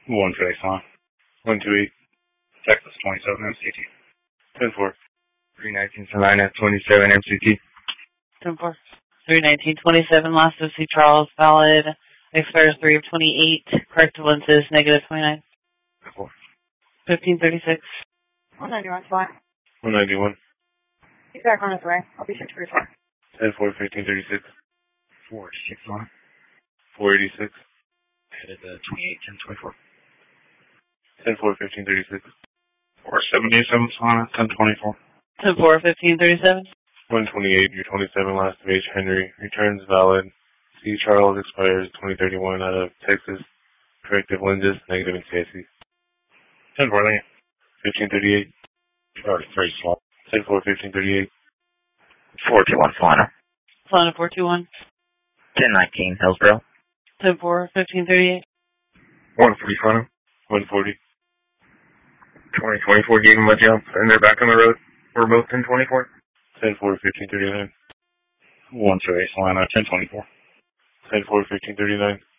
1 for Exxon. 128. Texas 27 MCT. 10-4. 319 Salina 27 MCT. 10-4. 319-27, last of C. Charles, valid, expires 3 of 28, corrective lenses, negative 29. 4. 1536. 191 flat. 191. He's back on his way. I'll be 634. 10-4, 1536. 486 on. 486. Headed 28, 1024. 10-4, 1536. 477 Solana, 1024. 10-4, 1537. 128, your 27 last of H. Henry. Returns valid. C. Charles expires 2031 out of Texas. Corrective lenses, negative in CIC. 10 4, 1538. 3 slot. 10-4, 1538. 421 Solana. Solana 421. 1019 Hillsboro. 10-4, 1538. 140 Solana. 140. 2024 gave him a jump, and they're back on the road. We're both 1024. 10-4, 1539. 1 for Solana, 1024. 10-4, 1539.